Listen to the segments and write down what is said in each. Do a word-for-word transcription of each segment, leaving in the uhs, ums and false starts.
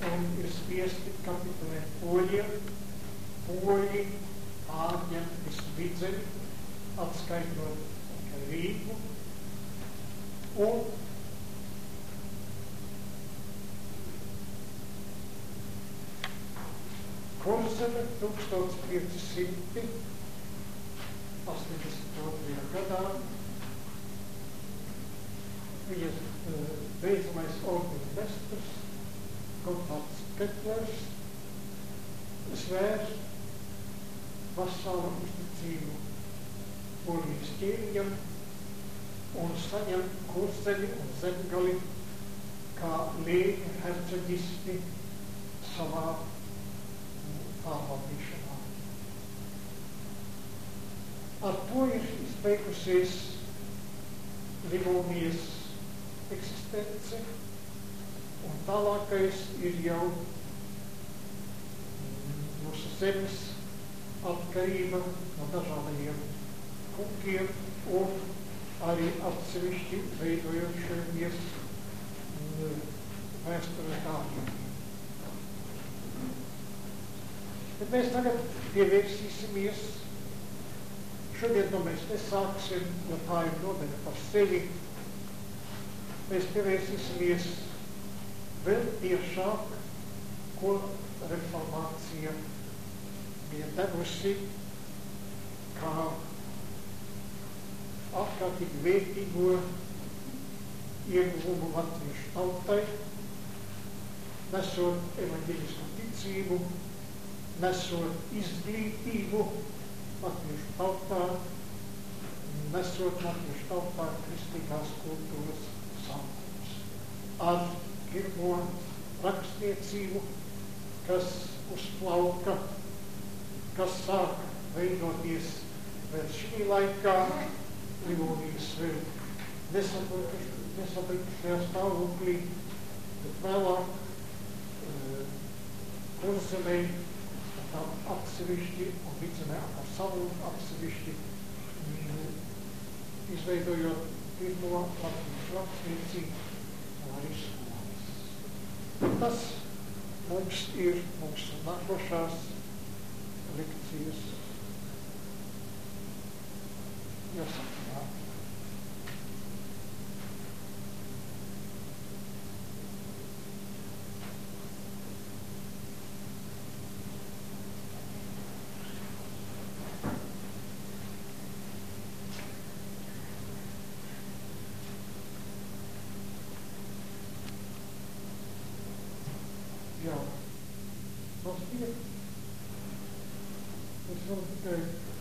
un ir spiesti kapitulēt poļiem. Poļi pārņem visu Vidzemi, atskaitot Rīgu, un Kurzeme tūkstoš pieci simti astoņdesmit otrajā gadā viņas beidzamais ordiņmestrs Gotthārds Ketlers svēr vasāla uzticību Polijas ķēniņam un saņem Kurzemi un Zemgali kā lēņu hercegisti savā pārvaldīšanā. Ar to ir izbeigusies Livonijas eksistence, un tālākais ir jau mūsu zemes atkarība no dažādajiem kungiem un arī atsevišķi veidojošamies vēstures dārgiem. Bet mēs tagad pievērsīsimies, šodien no mēs nesāksim, jo tā ir nodaļa par sevi, mēs pievērsīsimies vēl tiešāk, ko reformācija bija devusi kā ārkārtīgi vērtīgo ieguvumu latviešu tautai, nesot evaņģeļisku ticību, nesot izglītību latviešu tautā, nesot latviešu tautā kristīgās kultūras sākums. Ar pirmo rakstniecību, kas uzplauka, kas sāka veidoties vēl šī laikā, Livonijas vēl nesabeigšajā stāvoklī, bet vēlāk Kurzemei atsevišķi un Vidzemē ar savu atsevišķi izveidojot pirmo latviešu rakstniecību un arī skolas. Tas mums ir mūsu nākošās lekcijas jāsakarā. Jā, mums bija, es varu tikai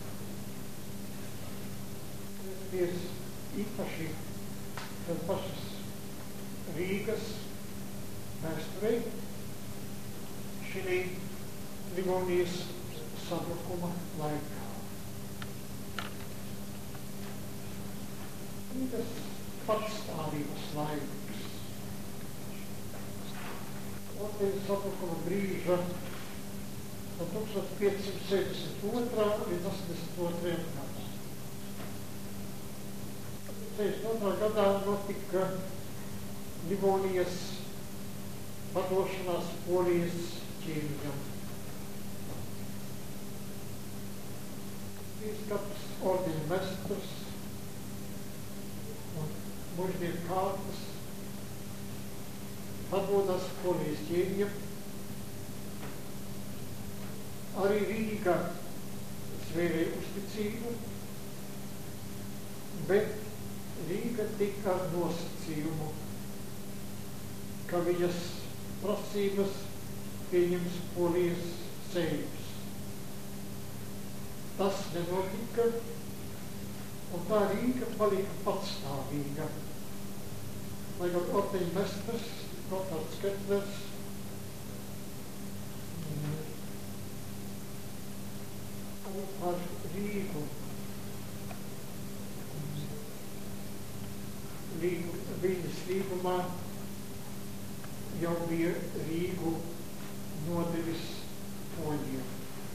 ties īpaši pēc pašas Rīgas vēsturei šī Livonijas sabrukuma laikā. Rīgas patstāvības laiks. Latvijas sabrukuma brīža no tūkstoš piecsimt sešdesmit otrā līdz astoņdesmit otrajam gadam. sešdesmit otrā gadā notika Livonijas padošanās Polijas ķēniņam. Bīskaps, ordiņmestrs un mužnieku kārtas atdodas Polijas ķēniņam. Arī Rīga svērēja uzticību, bet Rīga tika ar nosacījumu, ka viņas prasības pieņems Polijas seims. Tas nenotika, un tā Rīga palika patstāvīga. Lai gan ordiņmestrs Gotthārds Ketlers par Rīgu, Rīgu Vīnes līgumā jau bija Rīgu nodevis poļiem.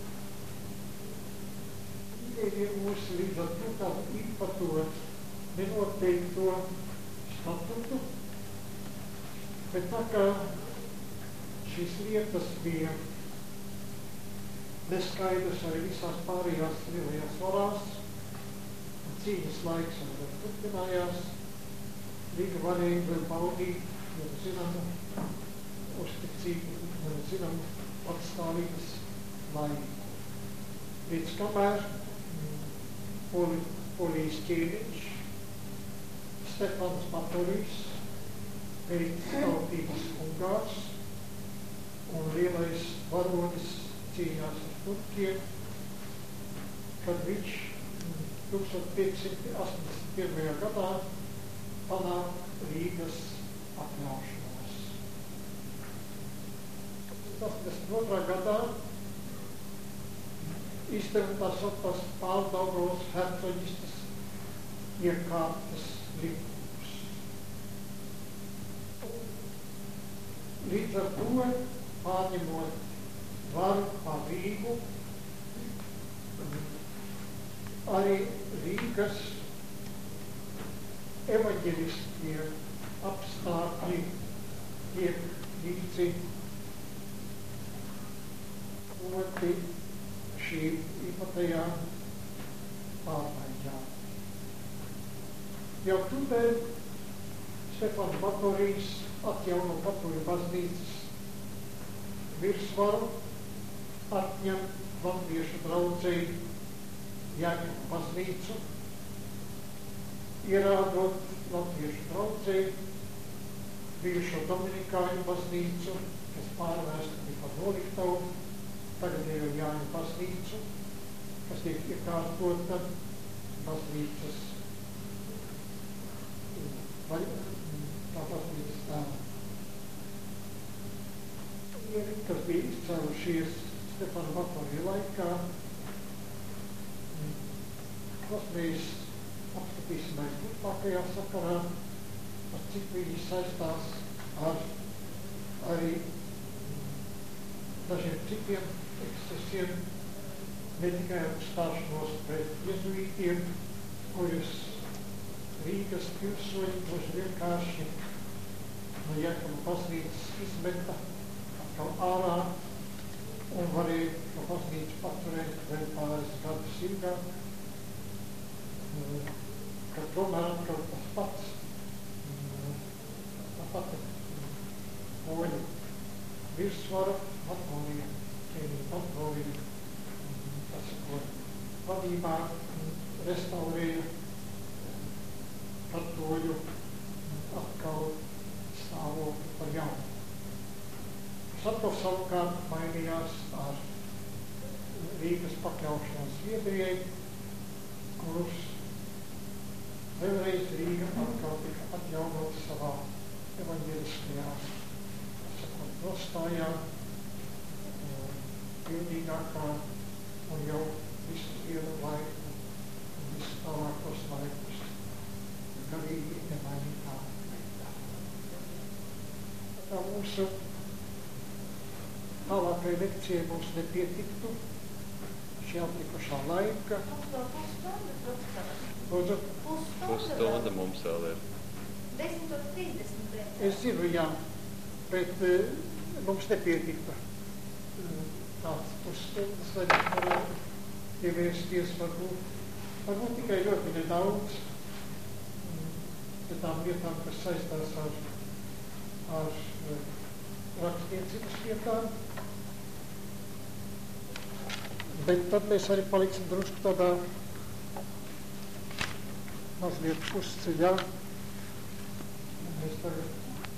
Ir mūsu līdz ar to tādu īpato nenoteikto statutu, bet tā kā šīs lietas bija neskaidrs arī visās pārējās lielajās varās. Cīņas laiks arī turpinājās. Rīga varēja vēl baudīt, jo zinamu uzticību, zinamu patstāvības laiku. Līdz kamēr poli, polijas ķēniņš Stefans Batorijs, pēc tautības Ungārs un lielais varonis cīņās ar turkiem, kad viņš tūkstoš piecsimt astoņdesmit pirmajā gadā panāk Rīgas atļaušanos. astoņdesmit otrā gadā izdeva tā sauktās Pārdaugavas hercoģistes iekārtas likums. Līdz ar to pārņemot varu pār Rīgu, arī Rīgas evaņģeliskie apstākļi tiek līdzi proti šī īpatajā pārmaiņā. Jau tūdēļ Stefans Batorijs atjauno Katoļu baznīcas virsvaru, atņem latviešu draudzei Jāņemu baznīcu, ierādot latviešu draudzei bijušo Dominikāņu baznīcu, kas pārvērsta bija par noliktavu, tagad ir Jāņemu baznīcu, kas tiek iekārtota baznīcas, vai tā baznīcas tēma. Kas bija izcēlušies Stefana Batorija laikā, kas mēs apskatīsim aiz turpākajā sakarā, ar cik viņi saistās ar arī dažiem citiem ekscesiem, ne tikai uzstāšanos pret jezuītiem, kurus Rīgas pilsoņi droši vienkārši no Jāņemu baznīcas izmeta atkal ārā un varēja šo baznīcu paturēt vēl pāris gadus ilgāk, ka tomēr atkal tas pats, tā pati poļu virsvara, Matronija, ķēniņa Matronija, tas, ko vadībā restaurēja katoļu atkal stāvokli par jaunu. Tas atkal savukārt mainījās ar Rīgas pakļaušanos Zviedrijai, kurus vēlreiz Rīga atkal tika atjaunot savā evaņģeliskajā, sakot, nostājā, pilnīgākā un jau visu vienu laiku un visu tālākos laikus garīgi nemainīgā veidā. Tā mūsu tālākai lekcijai mums nepietiktu šī atlikušā laika. Lūdzu? Pusstunda mums vēl ir. desmit trīsdesmit. Es zinu, jā, bet uh, mums nepietikta uh, tāds pusstundas, lai mēs varētu ievērsties varbūt, varbūt tikai ļoti nedaudz um, pie tām lietām, kas saistās ar, ar uh, rakstniecības lietām. Bet tad mēs arī paliksim drusku tādā mazliet pusceļā. Mēs tagad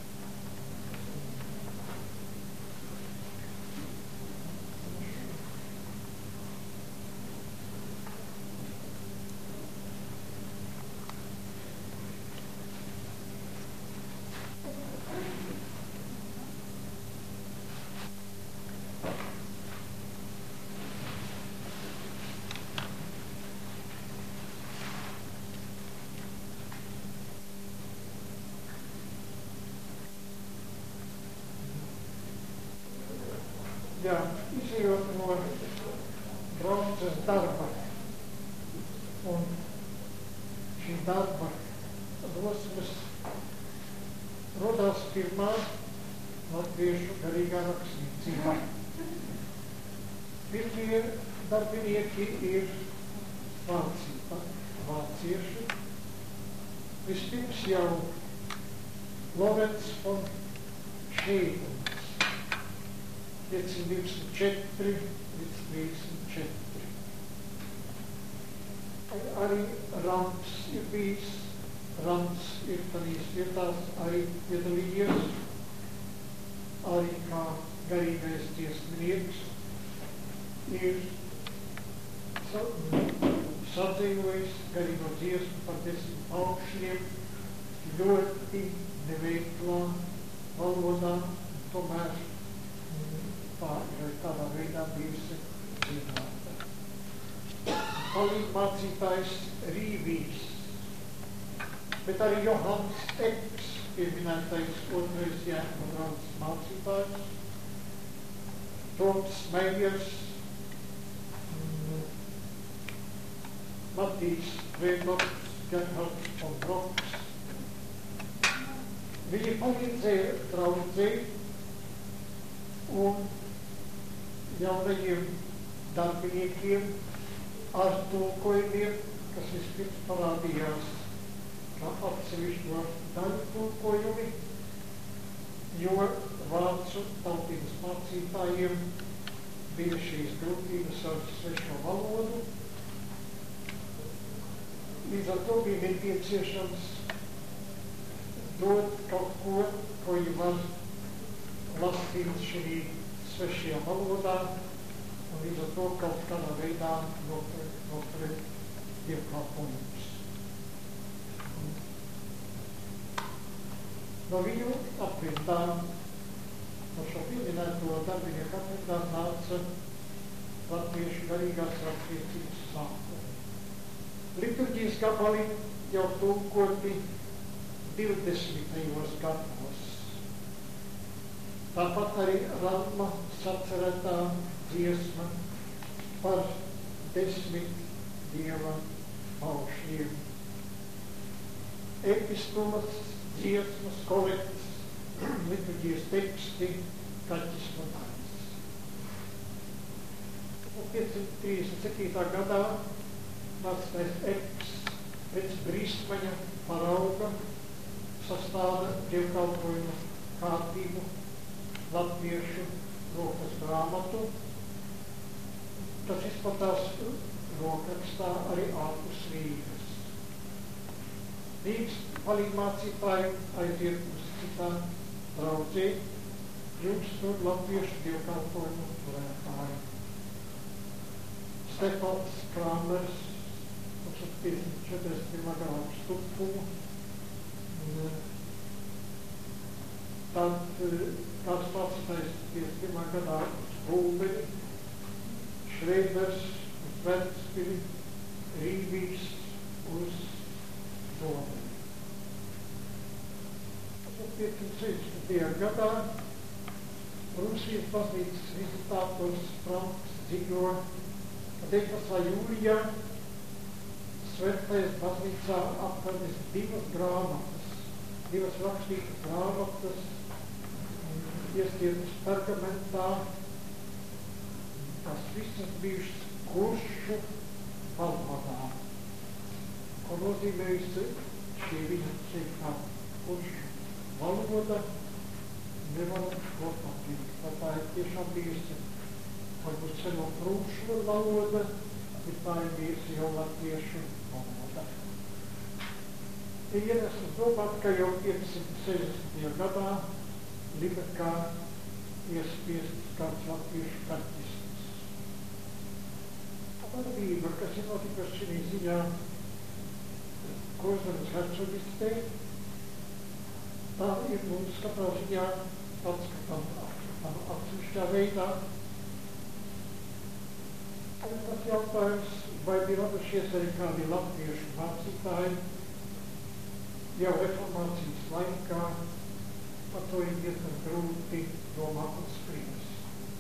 jā, izejot no bronzas darba un šī darba drosmes rodās pirmā latviešu garīgā rakstniecībā. Pirmie darbinieki ir vācība, vācieši. Vispirms jau Lorenz von Šeidens, piecsimt divdesmit četri līdz trīsdesmit četri. Arī Rams ir bijis, Rams ir tādīs vietās arī piedalījies, arī kā garīgais dziesminieks, ir sadzīvojis garīgo dziesmu par desmit paukšļiem, ļoti neveiklā valodā, tomēr tā ir tādā veidā bijusi dziedāta. Palīdz mācītājs Rīvīs, bet arī Johans Eks, pieminētais otrais Jēkabā draugs mācītājs, Toms Meijers, Matīs Veiboks, Gerhards von Broks. Viņi palīdzēja draudzei un jaunajiem darbiniekiem ar tulkojumiem, kas vispirms parādījās kā atsevišķo daļu tulkojumi, jo vācu tautības mācītājiem bija šīs grūtības ar svešo valodu. Līdz ar to bija nepieciešams dot kaut ko, ko viņi var lasīt šī svešajā valodā, un līdz ar to kaut kādā veidā noturēt dievkalpojumus. No viņu aprindā, no šo pieminēto darbinieku aprindā nāca latviešu garīgās rakstniecības sākumi. Liturģijas gabali jau tulkoti divdesmitajos gados. Tāpat arī Rama sacerētā dziesma par desmit dieva paukšļiem. Epistolas, dziesmas, kolekts, liturģijas teksti, kaķisma daļas. piecsimt trīsdesmit septītā gadā mācītājs Eks pēc Brīsmaņa parauga sastāda dievkalpojumu kārtību latviešu rokas grāmatu. Tas izplatās rokrakstā arī ārpus Rīgas. Rīgas palīgmācītāji aiziet uz citā draudzē, kļūst tur latviešu dievkalpojumu turētāji. Stefans Kramers, četrdesmit pirmā gadā Stupumu, tad kāds mācītājs piecdesmit pirmā gadā uz Gulbeni, Šreiders uz Ventspili, Rīvīs uz Domeni. piecsimt sešdesmitajā gadā Rusijas baznīcas vizitātors Franks ziņo, ka deviņpadsmitā jūlijā Svētais baznīcā atradis divas grāmatas, divas rakstītas grāmatas, iestieptas pergamentā, kas visas bijušas kuršu valodā, ko nozīmējusi šī viņa ceļā kuršu valoda, nevaram to papīrt. Tā ir tiešām bijusi, varbūt seno prūšu valoda, bet tā ir bijusi jau latviešu valoda. Ir iemesls domāt, ka jau piecsimt sešdesmitajā gadā Libekā iespiests kāds latviešu kaķisms. Darbība, kas ir notikusi šī ziņā Kozanes hercogistē, tā ir mums katrā ziņā atskatām atsevišķā veidā. Un tas jautājums, vai bija radušies arī kādi latviešu mācītāji jau reformācijas laikā, par to ir diezgan grūti domāt un spriest.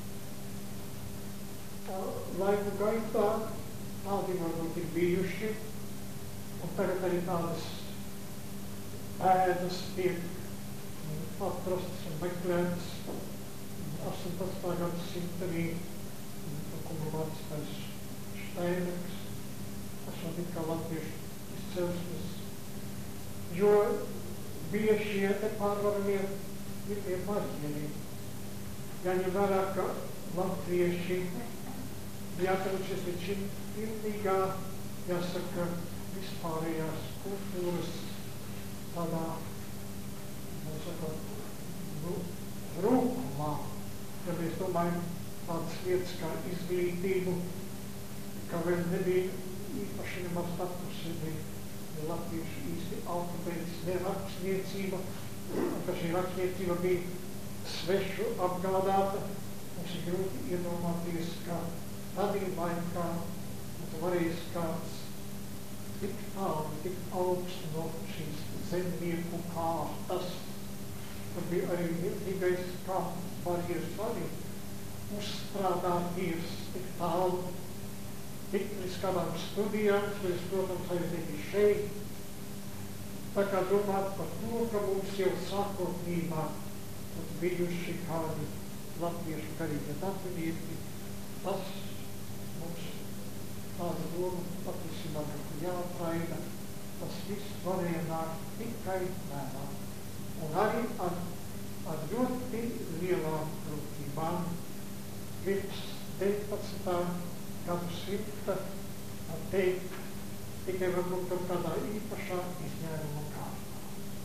Laiku gaitā tādi varbūt ir bijuši, un tagad arī tādas ēdas tiek atrasts un meklēts astoņpadsmitā gadsimtenī, kuru vārds Steineks, esot it kā latviešu izcelsmes, jo bija šie te pārvaramie pirmie marģieni. Jāņem vērā, ka latvieši bija atradušies līdz šim pilnīgā, jāsaka, vispārējās kultūras tādā, jāsaka, nu, rūkumā, ja mēs domājam tādas lietas kā izglītību, ka vēl nebija īpaši nemaz statusi, ne latviešu īsti alfabētis, ne rakstniecība, un ka šī rakstniecība bija svešu apgādāta. Mums ir grūti iedomāties, ka tādī laikā tu varēs kāds tik tālu, tik augstu no šīs zemnieku kārtas, tad bija arī milzīgais kārtas barjeras arī uzstrādāties tik tālu, tik līdz kādām studijām, līdz, protams, aiziet šeit. Tā kā domāt par to, ka mums jau sākotnībā bijuši kādi latviešu garīgie datunieki, tas mums tāda doma patiesībā kaut jāatraida, tas viss varēja nākt tikai mēlā. Un arī ar, ar ļoti lielām grūtībām pirms deviņpadsmitā gadsimta teikt tikai varbūt kaut kādā īpašā izņēmuma kārtā.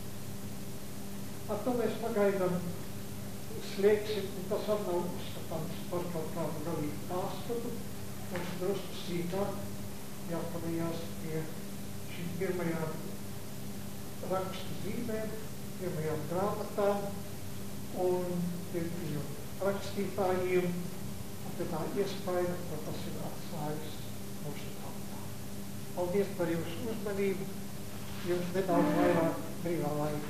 Ar to mēs pagaidām slēgsim, un tas arī nav uzskatāms par kaut kādu galīgu pārskatu. Mums drusku sīkāk jāpavījās pie šīm pirmajām rakstu zīmēm, pirmajām grāmatām un pie rakstītājiem, un pie tā iespēja, ka tas ir atstājis mūsu tautā. Paldies par jūsu uzmanību, jums nedaudz vairāk brīvā laika.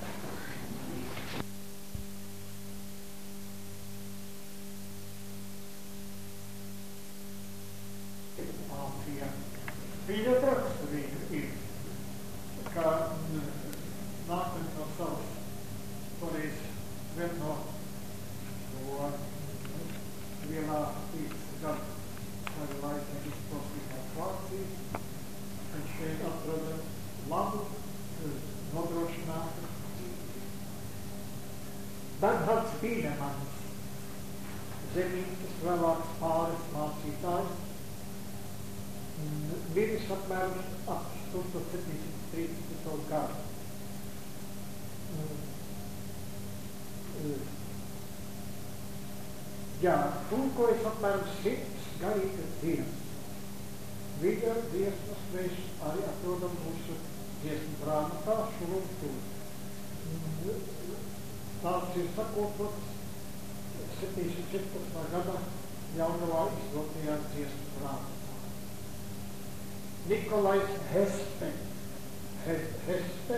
Viņa ļoti raksturīga ir, ka nākamais no savas toreiz vien no to vienā trīsdesmit gadu laika izprostītās Vācijas, un šeit atrada labu, nodrošinātu Bernhards Bīnemans, Zemītes vēlāks pāris mācītājs, miris apmēram ap tūkstoš septiņsimt trīsdesmito gadu. Jā, tulkojas apmēram simts garīgas dziesmas. Viņa dziesmas mēs arī atrodam mūsu dziesmu grāmatā Šurumtur. Tāds ir sakopots septiņsimt četrpadsmitā gada Jaunavā izdotajā dziesmu grāmatā. Nikolais Hespe, Hespe,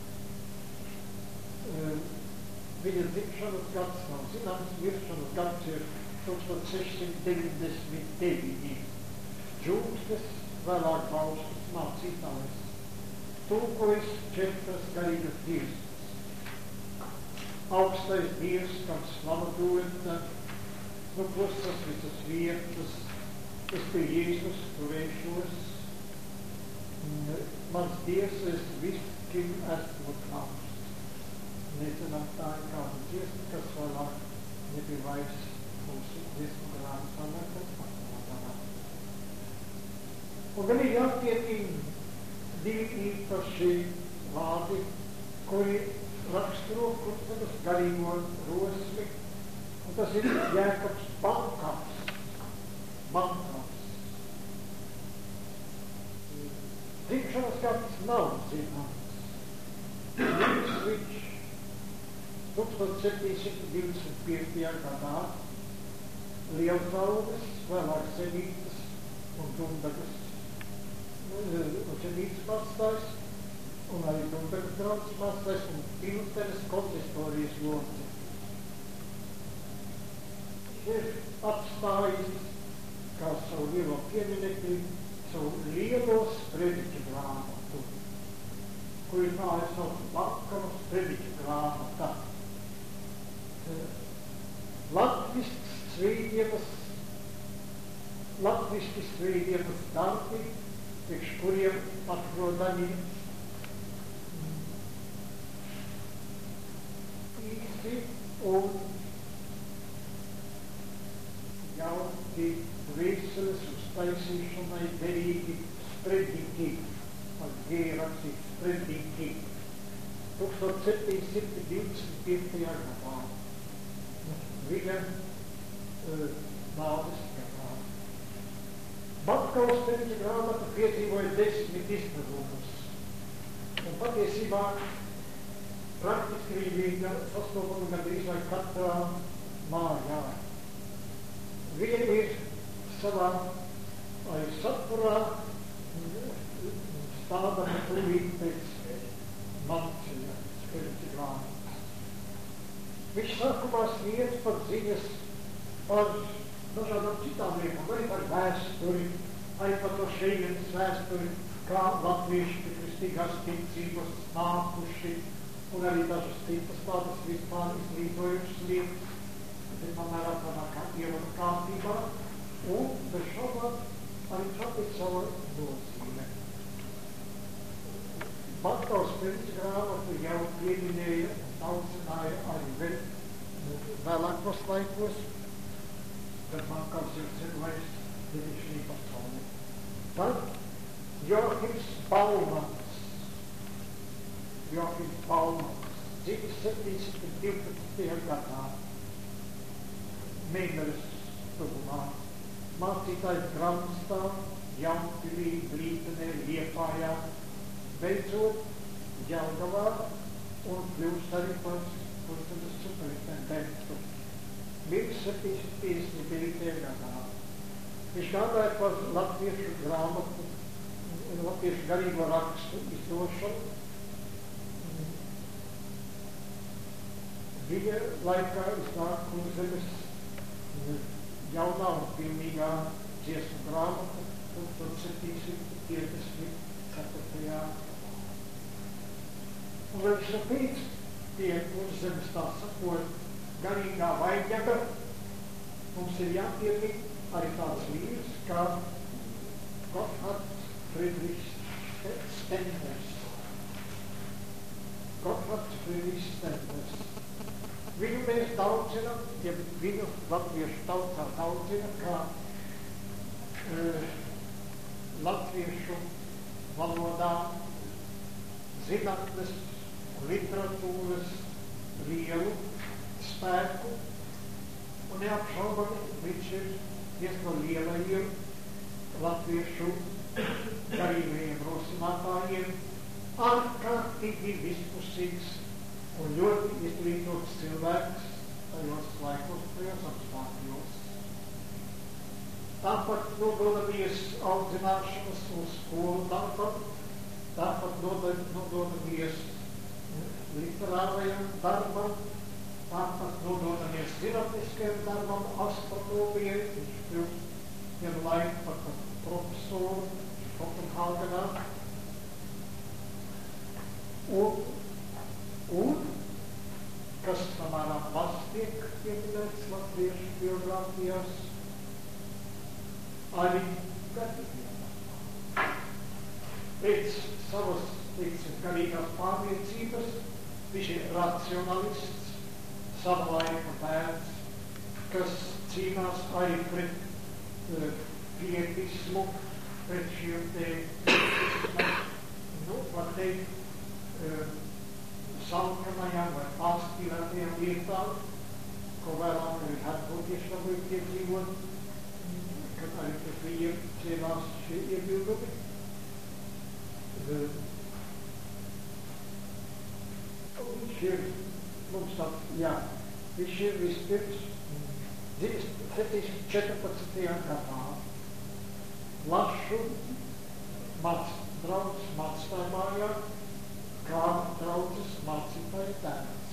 viņa dzimšanas gads nav zināms, miršanas gads ir tūkstoš sešsimt deviņdesmit deviņi. Džūkstes, vēlāk Bauskas mācītājs, tulkojas četras garīgas dziesmas. Augstais Dievs, kam slava dota, nu klusas visas vietas, es pie Jēzus turēšos. Mans Dievs, es viskim esmu klaust. Nezinām, tā ir kāda dziesma, kas vēlāk nebija vairs mūsu dziesmu grāmatā, nekad pamatā. Un vēl ir jāpietīm divi īpaši vārdi, kuri raksturo kurcenas garīgo rosmi, un tas ir Jēkabs Bankaps. Bankaps. Dzimšanas gads nav zināms. Viņš tūkstoš septiņsimt divdesmit piektajā gadā Lielzaunes, vēlāk Senītas un Dundagas, un Senītas mācītājs, un arī Dundagas draudzes mācītājs un Piltenes konsistorijas loceklis. Ir atstājis kā savu lielo pieminekli, savu lielo sprediķu grāmatu, kuri tā ir savu Bankavas sprediķu grāmata. Latvisks svītdienas, latviski svītdienas darbi, priekš kuriem atrodami īsti un jauki Vēstules uztaisīšanai derīgi sprediķi, ar G rakstīts sprediķi, tūkstoš septiņsimt divdesmit piektajā gadā. Viņa uh, nāves gadā. Batkaus Pēriņa grāmata piedzīvoja desmit izdevumus. Un patiesībā praktiski viņa sastopama gandrīz vai katrā mājā. Viņa ir savā arī saturā stādama tūlīt pēc Manceļa Pēriņa grāmatas. Viņš sākumā sniedz par ziņas par dažādām citām lietām, arī par vēsturi, arī par to šeienes vēsturi, kā latvieši pie kristīgās ticības nākuši, un arī dažas citas tādas vispār izglītojušas lietas, piemēram, tādā kā ievada kārtībā, un bez šaubām arī tāpēc sava nozīme. Batkaus Pēriņa grāmatu jau pieminēja un audzināja arī vēl vēlākos laikos, kad mākās jau cilvēks devišķī pasauli. Tad Joakims Baumans, Joakims Baumans, dzimis septiņsimt divpadsmitajā gadā, Mēneres tuvumā, mācītājs Gramstā, Jaunpilī, Blītenē, Liepājā, beidzot Jelgavā un kļūst arī par kursanas superintendentu. septiņsimt piecdesmit devītajā gadā. Viņš gādāja par latviešu grāmatu un latviešu garīgo rakstu izdošanu. Viņa laikā iznāk Kurzemes jaunā un pilnīgā dziesmu grāmata tūkstoš septiņsimt piecdesmit ceturtajā Un viņš ir pēc pie Kurzemes tā sakot garīgā vaļņaga, mums ir jāpiemīt arī tāds vīrs kā Gotthard Friedrichs Stenders. Gotthard Friedrichs Stenders. Viņu mēs daudzinam, ja viņu latviešu tautā daudzina, kā uh, latviešu valodā zinātnes un literatūras lielu spēku, un neapšaubami viņš ir viens no lielajiem latviešu garīgajiem rosinātājiem, ārkārtīgi vispusīgs un ļoti izglītots cilvēks tajos laikos, tajos apstākļos. Tāpat nododamies audzināšanas un skolu darbam, tāpat nododamies literārajam darbam, tāpat nododamies zinātniskajam darbam, astronomijai, viņš kļūst vienu laiku par profesoru Kopenhāgenā. Un, un, kas samērā maz tiek pieminēts latviešu biogrāfijās, arī gadījumā. Pēc savas, teiksim, garīgās pārliecības, viņš ir racionalists, sava laika bērns, kas cīnās arī pret uh, pietismu, pret šiem te, nu, var teikt, uh, salkanajām vai pārspīlētajām lietām, ko vēlāk arī Hertogieši dabūja piedzīvot, kad arī pret viņiem cēlās šie iebildumi. Uh, viņš ir, mums tā, jā, viņš ir vispirms septiņsimt četrpadsmitajā gadā Lašu māc, draugs mācītāju mājā, kā draudzes mācītāja tēvs.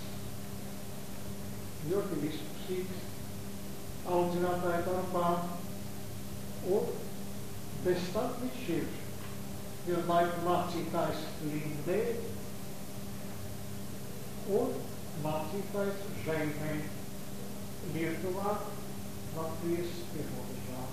Ļoti vispusīgs, audzinātāja darbā, un bez tam viņš ir vienu laiku mācītājs Lindē un mācītājs Žeimē. Lietuvā, Latvijas pierobežā.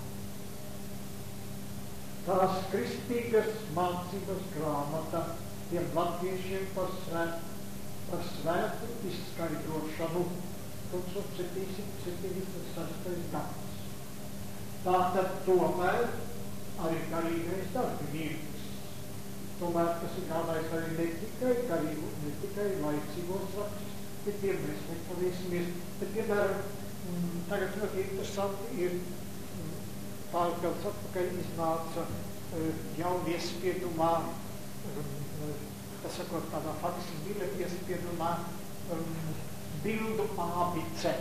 Tās kristīgas mācības grāmata tiem latviešiem par svētu, par svētu izskaidrošanu tūkstoš septiņsimt septiņdesmit sestais gads. Tātad tomēr arī garīgais darbinieks. Tomēr tas ir gādājis arī ne tikai garīgu, ne tikai laicīgos rakstus, bet tiem mēs nepalīsimies. Bet, piemēram, tagad ļoti interesanti ir pāris gadus atpakaļ iznāca jauni iespiedumā, tas sakot, tādā faksimile iespiedumā bildu ābice.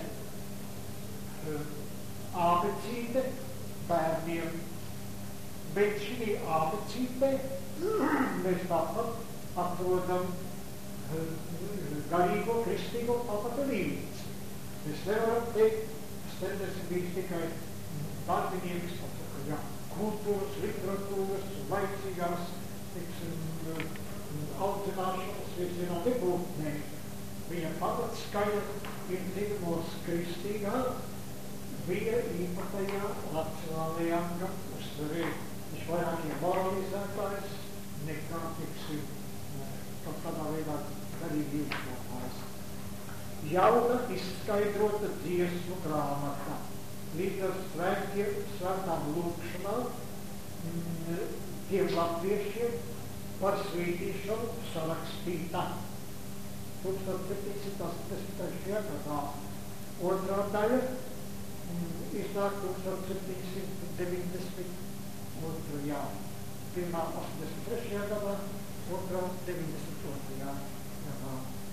Ābecīte bērniem. Bet šī ābecīte mēs tāpat atrodam garīgo, kristīgo pamata līnijas. Mēs nevaram teikt, tas tendenci bijis tikai darbinieks, ja, kultūras, literatūras, laicīgās, teiksim, audzināšanas virzienā nebūtu, ne. Viņa pamats skaļa ir dzimumos kristīgā, bija īpatajā racionālajā uztverē. Viņš vairāk ir moralizētājs nekā, teiksim, kaut kādā veidā garīgi izglātājs. Jauna izskaidrota dziesmu grāmata. Līdz ar svētiem, svētām lūkšanām tiem latviešiem par svītīšanu sarakstīta. tūkstoš septiņsimt astoņdesmit trešajā gadā. Otrā daļa iznāk tūkstoš septiņsimt deviņdesmit otrajā. Pirmā astoņdesmit trešajā gadā, otrā deviņdesmit otrajā gadā.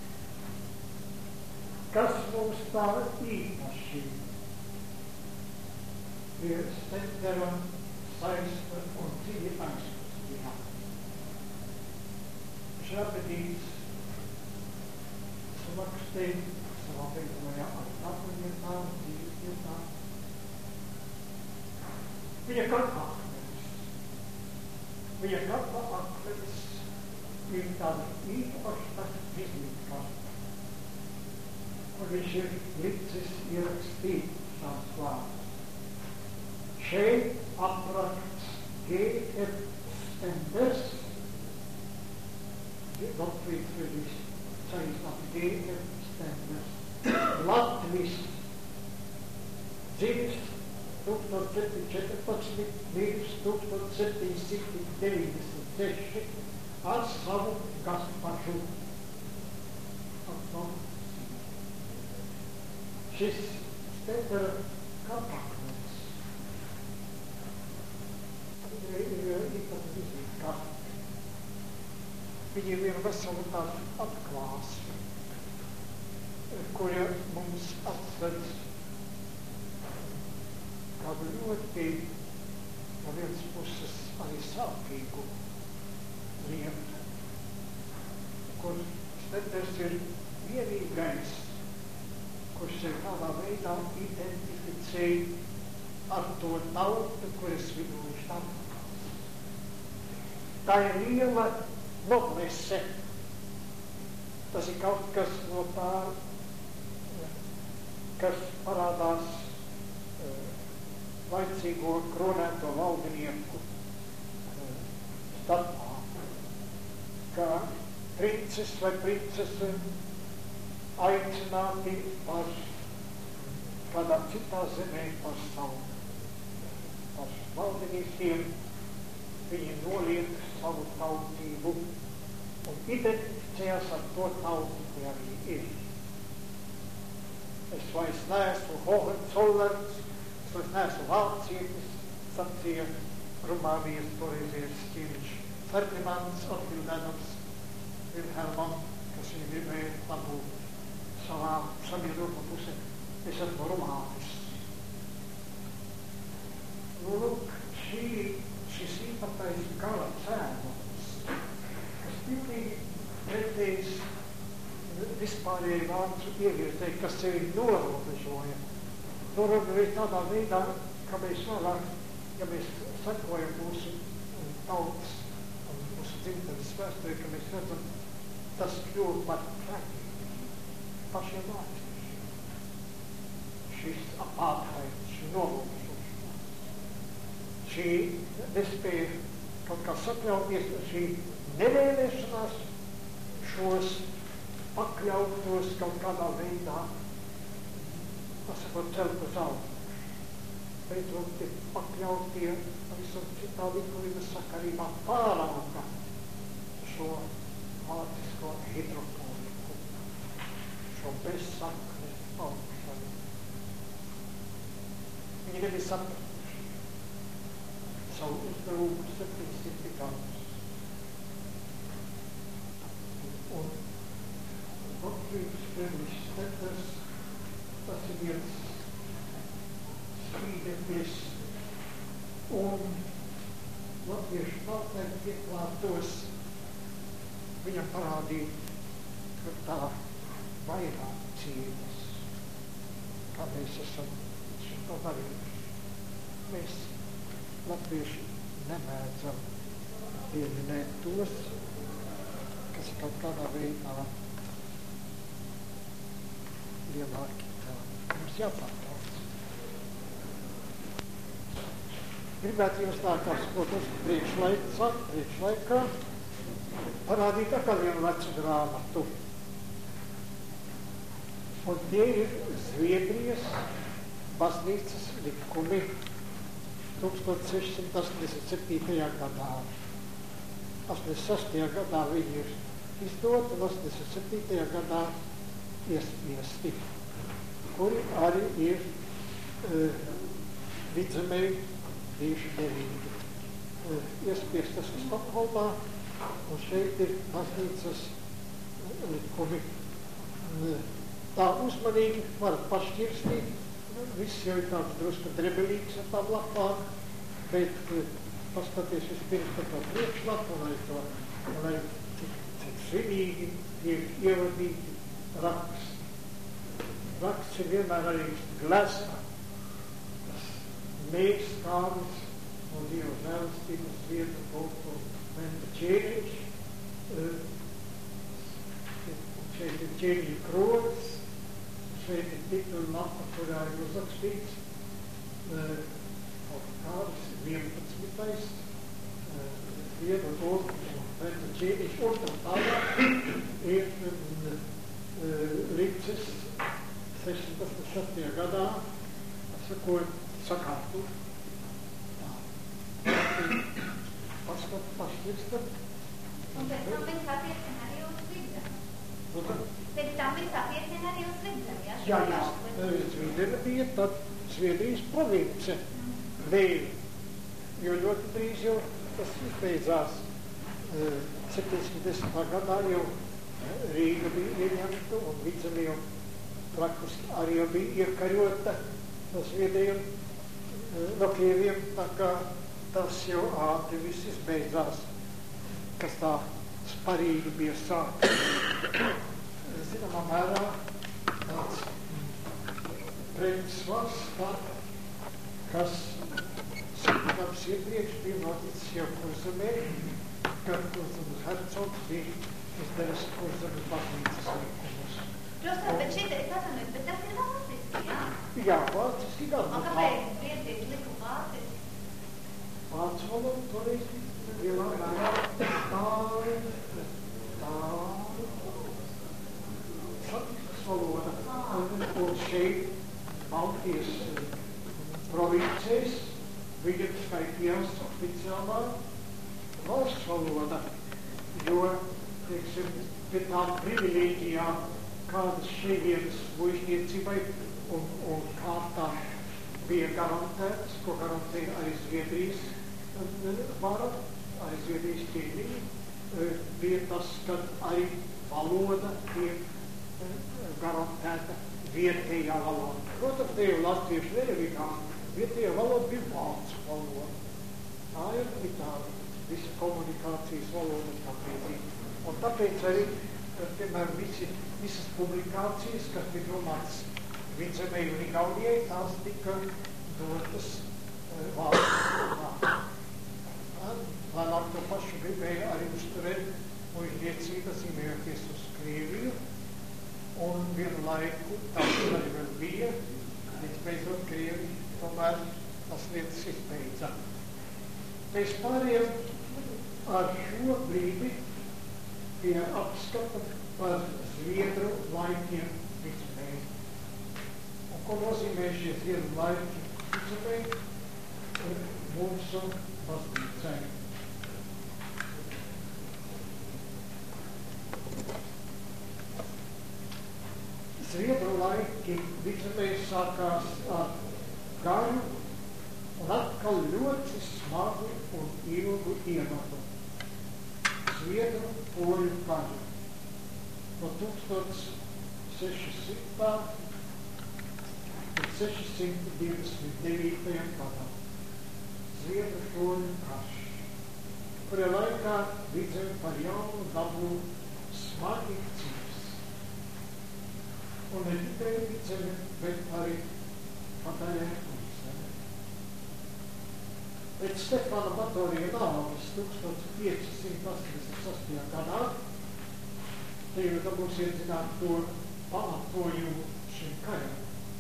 Kas mums tā īpaši ir Stendera saista un dziļi aizkustība. Šrapedīts samakstīja savā veidojā ar katruvietām, dzīvesvietām. Viņa katra akmenis. Viņa katra akmenis ir tāda īpaša vizītkarta, kur viņš ir licis ierakstīt šāds vārds. Šeit apraksts G F Stenders, Gottfried Friedrichs, saīsināt G F Stenders, Latvis, dzimis tūkstoš septiņsimt četrpadsmit līdz tūkstoš septiņsimt deviņdesmit seši ar savu Gaspažu. Šis Stendera kapakmens ir īpata vizītkarta. Viņiem ir vesela tāda atklāsme, kura mums atvedz kādu ļoti, no vienas puses, arī sāpīgu lietu, kur Stenders ir vienīgais, kurš ir kādā veidā identificēja ar to tautu, kuras vidū viņš tam. Tā ir liela noblese. Tas ir kaut kas no tā, kas parādās laicīgo kronēto valdinieku starpā, ka princes vai princese aicināti par kādā citā zemē par savu, par valdiniekiem. Viņi noliek savu tautību un identificējās ar to tautu, kur arī ir. Es vairs neesmu Hohenzollerns, es vairs neesmu vācietis, sacīja Rumānijas toreizies ķīriņš Ferdinands, atbildēdams Vilhelmam, kas viņu gribēja dabūt savā sabiedrotā pusē. Es esmu Rumānis. Nu, lūk, šī šis īpatais gala cēlons, kas pilnīgi pretējs vispārēji vārdu ievirzē, kas sevi norobežoja. Norobežoja tādā veidā, ka mēs vēlāk, ja mēs sekojam mūsu tautas un mūsu dzimtenes vēsturē, ka mēs redzam, tas kļūst par traģēdiju pašiem vārdsniešiem. šis apartheid, šī novalsošanās. Šī nespēja kaut kā sakļauties, šī nevēlēšanās šos pakļautos kaut kādā veidā, pasakot, celt uz augšu. Beidzot, tie pakļautie visam citā likumības sakarībā pārauga šo vācisko hidroponiku, šo bezsakni augšanu. Viņi nebija sapratuši savu uzdevumu septiņsimti gadus. Un Gottfrieds Friedrichs Stetters, tas ir viens strīdeklis, un latviešu tautai pieklātos viņam parādīt, ka tā vairāk cīņas, kā mēs esam šito darījuši. Mēs, latvieši, nemēdzam pieminēt tos, kas ir kaut kādā veidā lielāki tādi. Mums jāpārtrauc. Gribētu jums tā kā skotos priekšlaicā, priekšlaikā parādīt atkal vienu vecu grāmatu. Un tie ir Zviedrijas baznīcas likumi tūkstoš sešsimt astoņdesmit septītajā gadā. astoņdesmit sestajā gadā viņi ir izdoti un astoņdesmit septītajā gadā iespiesti, kuri arī ir uh, vidzemē bijuši derīgi. Uh, iespiestas uz Stokholmā, un šeit ir baznīcas likumi. Uh, tā uzmanīgi var pašķirstīt, nu, viss jau ir tāds drusku drebelīgs ar tām lapām, bet uh, paskaties vispirms par to priekšlapu, un arī to, un arī cik, cik svinīgi tiek ievadīti raksts. Raksts ir vienmēr arī glezna. Tas mēs kādas no Dieva žēlastības vietu kultu Menta Čēniņš. Šeit ir Čēniņa kronis, šeit ir titula mapa, kurā ir uzrakstīts kaut kādas vienpadsmitais Dieva kultu Menta Čēniņš, un tam tālāk ir Ricis sešdesmit sestajā gadā, sakot, sakārtot. Paskat, pašķirstat. Un pēc tam viss attiecina arī uz vidzemi. Pēc tam viss attiecina arī uz vidzemi, jā? Jā, jā. Zviedrija bija tad Zviedrijas province vēl, jo ļoti drīz jau tas izbeidzās. septiņdesmit desmitā gadā jau Rīga bija ieņemta un Vidzeme jau praktiski arī jau bija iekaļota no Zviedriem, no Krieviem, tā kā tas jau ātri viss izbeidzās, kas tā sparīgi bija sākts. Zināmā mērā tāds pretensvars, tā, kas septiņdesmit iepriekš bija noticis jau Kurzemē, kad Kurzemes hercogs bija izdevis Kurzemes baznīcas likumus. Profesor, bet šeit ir atvainojiet, bet tas ir vāciski, jā? Jā, vāciski gan. Un kāpēc Zviedrijas likuma vāciski? Vācu valoda toreiz lielā mērā tā, tā satiksmes valoda. Un, un šeit Baltijas provincēs viņa skaitījās oficiālā valsts valoda, jo, teiksim, pie tām privilēģijām, kādas šeivienas muižniecībai un, un kārtām bija garantētas, ko garantēja arī Zviedrijas vara, arī Zviedrijas ķēniņi, bija tas, ka arī valoda tiek garantēta vietējā valoda. Protams, te jau latviešu nerevīgā, vietējā valoda bija vācu valoda. Tā ir tāda visa komunikācijas valoda tāpēc. Un tāpēc arī, piemēram, visi, visas publikācijas, kas bija domātas Vidzemē un Igaunijai, tās tika dotas e, vācu valodā. Vēlāk to pašu gribēja arī uzturēt muižniecība, zīmējoties uz Krieviju, un vienu laiku tāds arī vēl bija, Visbeidzot, Krievi tomēr tas lietas izbeidza. Mēs pārējām ar šo brīdi pie apskata par Zviedru laikiem Visbei. Un ko nozīmē šie Zviedru laiki Visbei mūsu baznīcai? Zviedru laiki Visbei sākās ar garu un atkal ļoti smagu un ilgu ievadu. Zviedru poļu karu. No tūkstoš sešisimtā līdz sešsimt divdesmit devītajam gadam. Zviedru poļu karš, kurā laikā Vidzemes par jaunu dabu smagi cīņas. Un ne tikai Vidzemes, bet arī padaļai Vidzemes. Pēc Stefana Batorija nāves tūkstoš piecsimt astoņdesmit sastajā gadā, te jau dabūs iezināt to pamatojumu šim karam.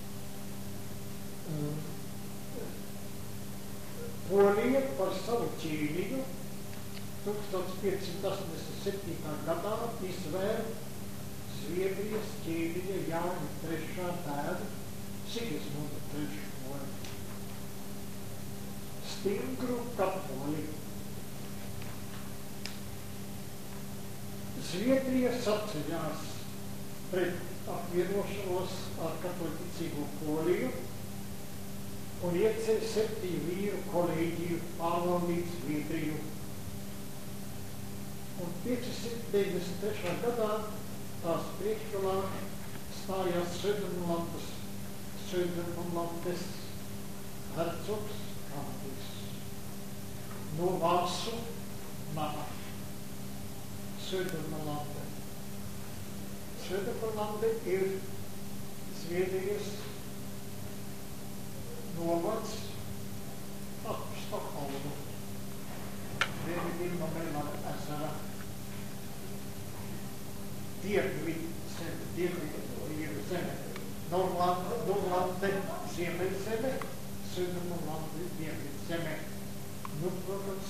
Polija par savu ķīmiņu tūkstoš piecsimt astoņdesmit septītā gadā izvēra Zviedrijas ķīmiņa Jāņa trešā tēva Sigismunda trešo. Stingru katoli. Zviedrija saceļās pret apvienošanos ar katoļticīgo Poliju un ieceļ septiņu vīru kolēģiju pārvaldīt Zviedriju. Un piecsimt deviņdesmit trešā gadā tās priekšgalā stājās Södermanlandes, Södermanlandes hercogs Kandis no Vācu nama. Södermanlande. Södermanlande ir Zviedrijas novads ap Stokholmu. Zviedrija no Melnava ezera. Dienvid zeme, Dienvid zeme. Nordlande Ziemeļzeme, Södermanlande Dienvidzeme. Nu, protams,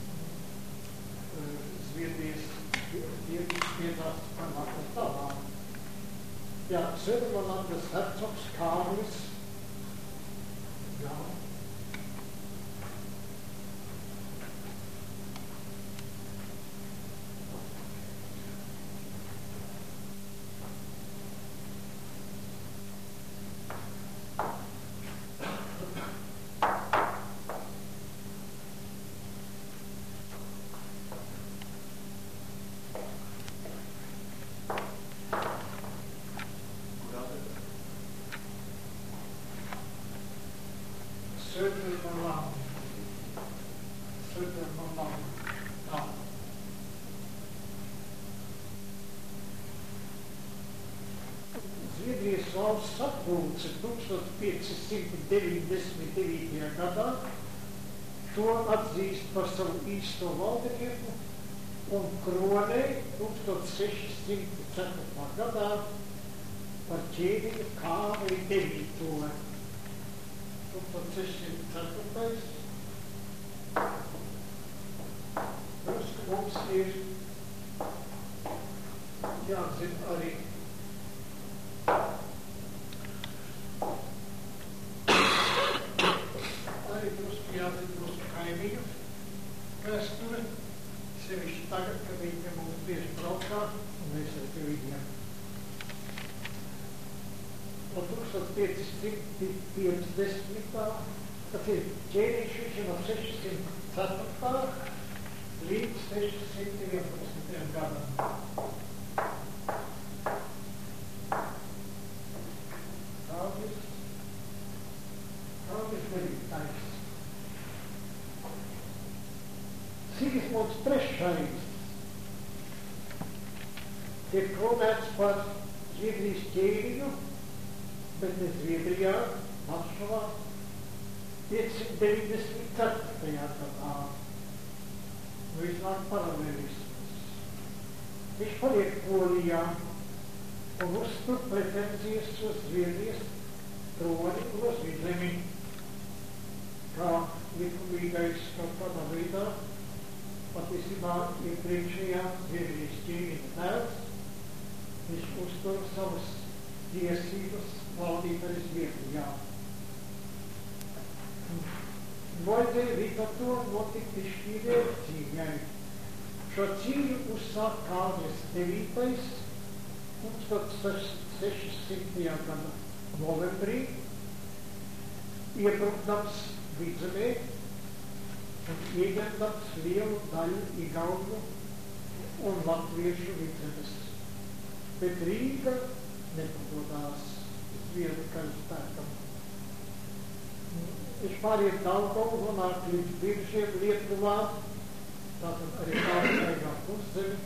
Zviedrijas piedās panākas tālāk. Jā, Södermanlandes hercogs Kārlis. Jā. Södermanlande. Södermanlande. Jā. Zviedrijas valsts sapulce tūkstoš piecsimt deviņdesmit devītajā gadā to atzīst par savu īsto valdinieku un kronē tūkstoš sešsimt ceturtajā gadā par ķēniņu Kārli devīto. tūkstoš sešsimt ceturtais. Drusku mums ir jāzina arī arī drusku jāzina drusku kaimiņu vēsture, sevišķi tagad, kad viņi pie mums bieži braukā un mēs arī pie viņiem. No tūkstoš piecsimt piecdesmitā, tas ir ķēniņš no sešsimt ceturtā līdz sešsimt vienpadsmitajam gadam. Kārlis, Kārlis devītais. Sigismunds trešais tiek kronēts par Zviedrijas ķēniņu, bet ne Zviedrijā, Varšavā, piecsimt deviņdesmit ceturtajā gadā. Vislāk paralēlisms. Viņš paliek Polijā un uztur pretenzijas uz Zviedrijas troni uz vidzemi, kā likumīgais kaut kādā veidā, patiesībā iepriekšējā Zviedrijas ķīmija tēvs, viņš uztur savas tiesības valdīt arī Zviedrijā. Vajadzēja līdz ar to notikt izšķīrē cīņai. Šo cīņu uzsāk Kārlis devītais tūkstoš seši simtajā gada novembrī, iebrukdams Vidzemē un ieņemdams lielu daļu igauņu un latviešu Vidzemes. Bet Rīga nepadodās Zviedru karaspēkam. Viņš pāriet Daugavu, nonāk līdz Biržiem, Lietuvā, tātad arī tālākajā puszemi.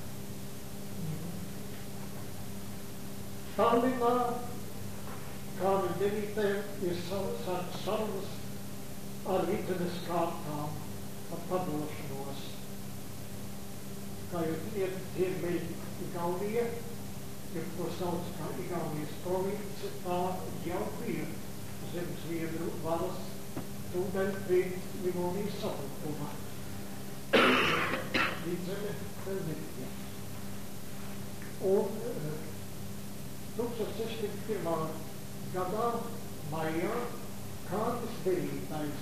Tallinā Kārlim devītajam ir sarunas ar Vidzemes kārtām, ar padošanos. Kā jūs zināt, Ziemeļa Igaunija, ir ko sauc kā Igaunijas province, tā jau bija zem Zviedru varas tūdaļ pēc Livonijas sabrukuma. Vidzeme vēl nebija. Un tūkstoš sešsimt pirmā gadā maijā Kārlis devītais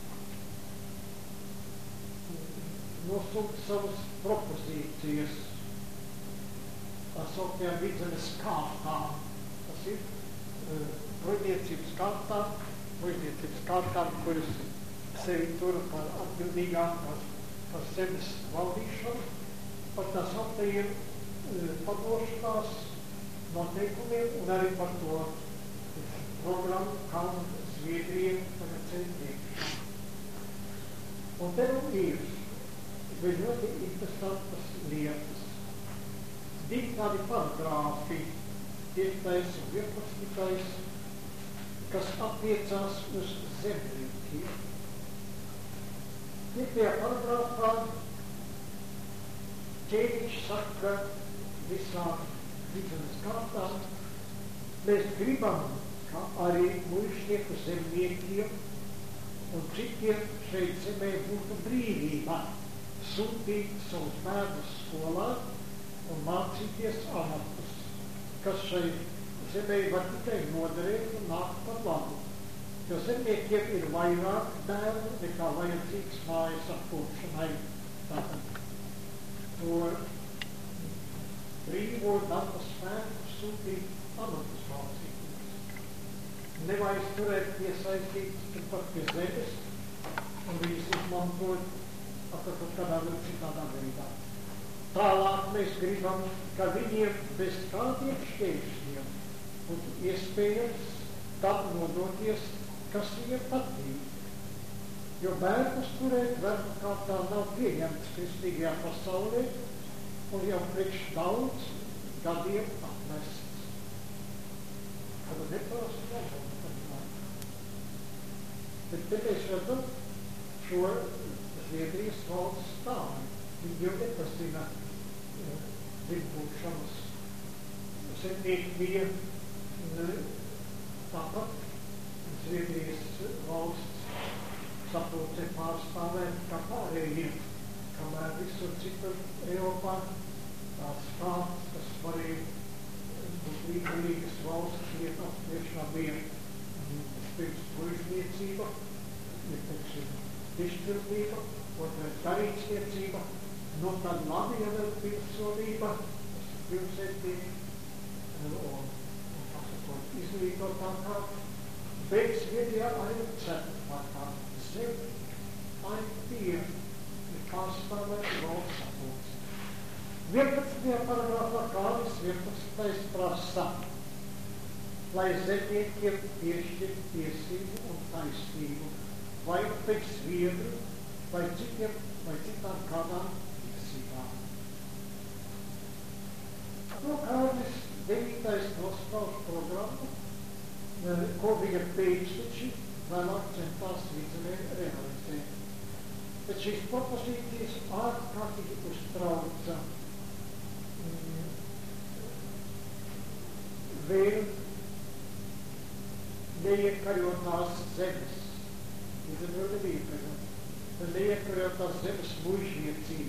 nosūta savas propozīcijas ar sauktiem Vidzemes kārtām. Tas ir uh, muļniecības kārtām, muļniecības kārtām, kuras sevi tur par atbildīgām par, par zemes valdīšanu, par tā sauktajiem uh, padošanās noteikumiem un arī par to programmu, kā Zviedrija tagad centīgs. Un te nu ir bija ļoti interesantas lietas. Divi tādi paragrāfi, piektais un vienpadsmitais, kas attiecās uz zemniekiem. Piektajā paragrāfā Ķēniņš saka visām Vidzemes kārtām, mēs gribam, ka arī muļšnieku zemniekiem un citiem šeit zemē būtu brīvība sūtīt savus bērnus skolā un mācīties amatus, kas šeit zemē var tikai noderēt un nākt par labu. Jo zemniekiem ir vairāk bērnu nekā vajadzīgs mājas apkopšanai. Tātad to brīvo darba spēku sūtīt amatus mācīties. Nevajag turēt piesaistītas turpat pie zemes un viņas izmantot atkal kādā vēl citādā veidā. Tālāk mēs gribam, ka viņiem bez kādiem šķēršļiem būtu iespējams tad nodoties, kas viņiem patīk. Jo bērnus turēt vergu kārtā nav pieņemts kristīgajā pasaulē un jau priekš daudz gadiem atmests. Kāda neparasta nodomu. Bet te mēs redzam šo Zviedrijas valsts stāvi. Viņi jau nepazina dzimbūšanas. Zemnieki bija tāpat Zviedrijas valsts sapulcē pārstāvēt kā pārējiem, kamēr visur citur Eiropā tāds kāds, kas varēja būt līdzīgas valsts vietā, priekšā bija pirms puišniecība, ir teiksim izšķirtība, otrais garīdzniecība, no tad labi, ja vēl pilsonība, tas ir pilsētīgi, un, un pasakot, izglītotākā, bet Zviedrijā arī ceturtākā zem, arī tie ir pārstāvēti valsts sapulce. vienpadsmitajā paragrāfā Kārlis vienpadsmitais prasa, lai zemniekiem piešķir tiesību un taisnību, vai pēc Zviedru, vai citiem, vai citām kādām tiesībām. To Kārlis devītais nosprauž programmu, ko viņa pēcteči vēlāk centās Vidzemē realizēt. Bet šīs propozīcijas ārkārtīgi uztrauca mm, vēl neiekkarotās zemes. Līdz ar to nebija, tad neiekkarotās zemes mužniecība.